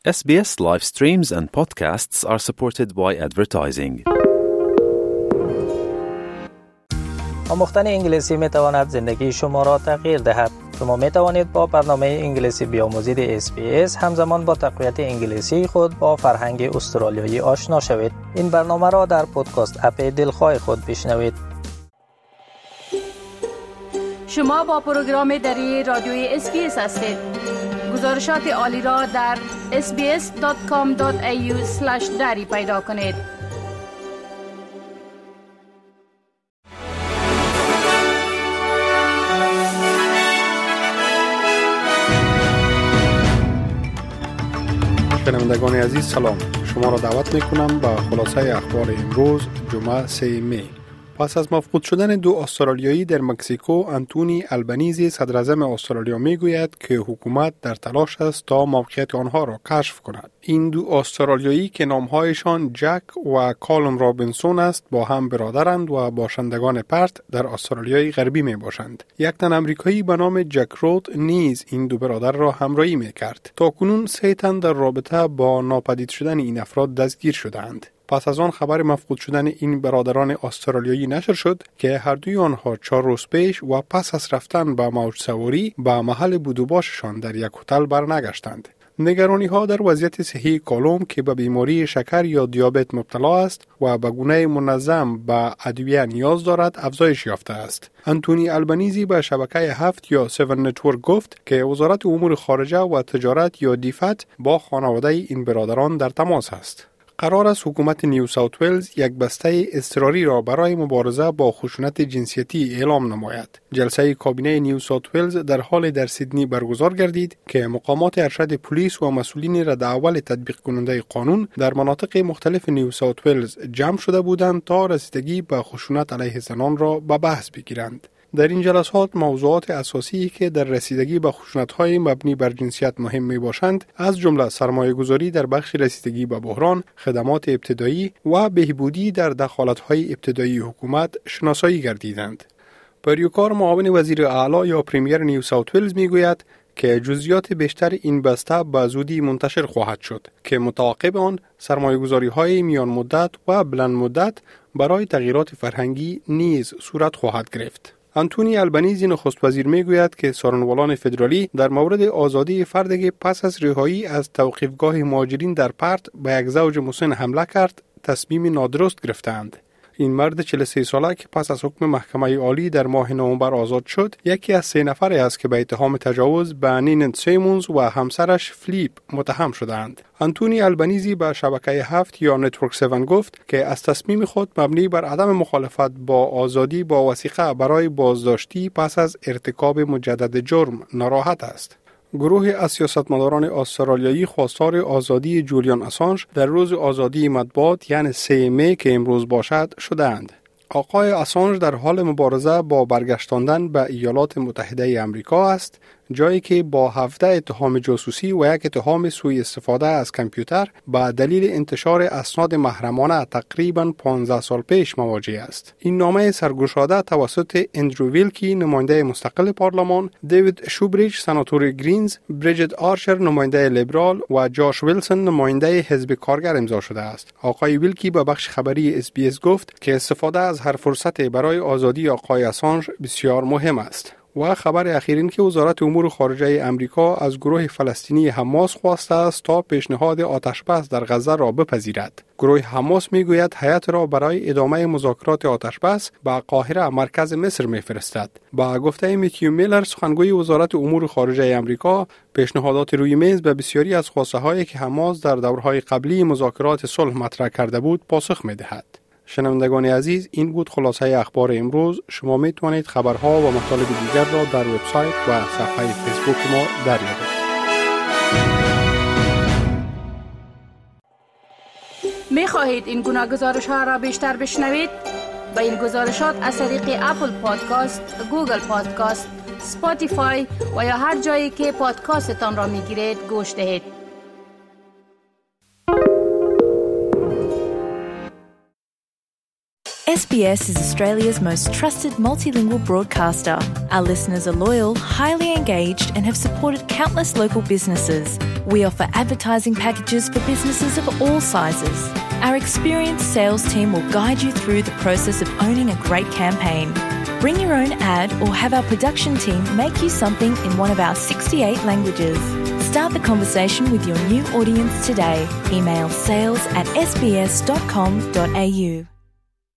SBS live streams and podcasts are supported by advertising. آموختن انگلیسی می تواند زندگی شما را تغییر دهد. شما می توانید با برنامه انگلیسی بیاموزید SBS همزمان با تقویت انگلیسی خود با فرهنگ استرالیایی آشنا شوید. این برنامه را در پادکست اپ دلخواه خود بشنوید. شما با پروگرام دری رادیوی SBS هستید. گزارشات عالی را در sbs.com.au/dari پیدا کنید. شنوندگان عزیز سلام، شما را دعوت میکنم به خلاصه اخبار امروز جمعه 3 می. پس از مفقود شدن دو استرالیایی در مکزیکو، آنتونی البنیزی صدراعظم استرالیا میگوید که حکومت در تلاش است تا موقعیت آنها را کشف کند. این دو استرالیایی که نامهایشان جک و کالوم رابینسون است با هم برادرند و باشندگان پرت در استرالیای غربی می باشند. یک تن امریکایی به نام جک رود نیز این دو برادر را همراهی می کرد. تاکنون 3 تن در رابطه با ناپدید شدن این افراد دستگیر شدند. پس از آن خبر مفقود شدن این برادران استرالیایی نشر شد که هر دوی آنها 4 روز پیش و پس از رفتن به موج سواری به محل بود و باششان در یک هتل برنگشتند. نگرانی ها در وضعیت صحی کالوم که به بیماری شکر یا دیابت مبتلا است و به گونه منظم به ادویه نیاز دارد افزایش یافته است. آنتونی البنیزی به شبکه 7 یا 7 نتورک گفت که وزارت امور خارجه و تجارت یا دیفت با خانواده این برادران در تماس است. قرار است حکومت نیو ساوت ولز یک بسته اضطراری را برای مبارزه با خشونت جنسیتی اعلام نماید. جلسه کابینه نیو ساوت ولز در سیدنی برگزار گردید که مقامات ارشد پلیس و مسئولین رده اول تطبیق کننده قانون در مناطق مختلف نیو ساوت ولز جمع شده بودند تا رسیدگی به خشونت علیه زنان را به بحث بگیرند. در این جلسات موضوعات اساسی که در رسیدگی به خشونت‌های مبنی بر جنسیت مهم می‌باشند از جمله سرمایه‌گذاری در بخش رسیدگی به بحران، خدمات ابتدایی و بهبودی در دخالت‌های ابتدایی حکومت شناسایی گردیدند. پریوکار معاون وزیر اعلی یا پریمیر نیو ساوت ولز می‌گوید که جزئیات بیشتر این بسته به زودی منتشر خواهد شد که متعاقب آن سرمایه‌گذاری‌های میان مدت و بلند مدت برای تغییرات فرهنگی نیز صورت خواهد گرفت. آنتونی البنیزی نخست وزیر میگوید که سارنوالان فدرالی در مورد آزادی فرد که پس از رهایی از توقیفگاه مهاجرین در پرت به یک زوج مسن حمله کرد تصمیم نادرست گرفتند. این مرد 43 ساله که پس از حکم محکمه عالی در ماه نوامبر آزاد شد، یکی از 3 نفری است که به اتهام تجاوز به نینت سیمونز و همسرش فلیپ متهم شدند. آنتونی البنیزی به شبکه 7 یا نتورک 7 گفت که از تصمیم خود مبنی بر عدم مخالفت با آزادی با وثیقه برای بازداشتی پس از ارتکاب مجدد جرم ناراحت است. گروه از سیاستمداران استرالیایی خواستار آزادی جولیان اسانژ در روز آزادی مطبوعات یعنی 3 می که امروز باشد شدند. آقای اسانژ در حال مبارزه با برگشتاندن به ایالات متحده آمریکا است، جایی که با 17 اتهام جاسوسی و 1 اتهام سوء استفاده از کامپیوتر به دلیل انتشار اسناد محرمانه تقریباً 15 سال پیش مواجه است. این نامه سرگشاده توسط اندرو ویلکی نماینده مستقل پارلمان، دیوید شوبریج سناتور گرینز، بریجت آرچر نماینده لیبرال و جاش ویلسون نماینده حزب کارگر امضا شده است. آقای ویلکی به بخش خبری SBS گفت که استفاده از هر فرصت برای آزادی آقای اسانژ بسیار مهم است. و خبر اخیر این که وزارت امور خارجه امریکا از گروه فلسطینی حماس خواسته است تا پیشنهاد آتشبس در غزه را بپذیرد. گروه حماس میگوید هیئت را برای ادامه مذاکرات آتشبس به قاهره مرکز مصر میفرستد. با گفته میتیو میلر سخنگوی وزارت امور خارجه امریکا، پیشنهادات روی میز به بسیاری از خواسته هایی که حماس در دورهای قبلی مذاکرات صلح مطرح کرده بود پاسخ میدهد. شنوندگان عزیز، این بود خلاصه اخبار امروز. شما می توانید خبرها و مطالب دیگر را در وبسایت و صفحه فیسبوک ما دریابید. می خواهید این گناه گزارش ها را بیشتر بشنوید؟ با این گزارشات از طریق اپل پادکاست، گوگل پادکاست، اسپاتیفای و یا هر جایی که پادکاستتان را می گیرید گوش دهید. SBS is Australia's most trusted multilingual broadcaster. Our listeners are loyal, highly engaged and have supported countless local businesses. We offer advertising packages for businesses of all sizes. Our experienced sales team will guide you through the process of owning a great campaign. Bring your own ad or have our production team make you something in one of our 68 languages. Start the conversation with your new audience today. Email sales@sbs.com.au.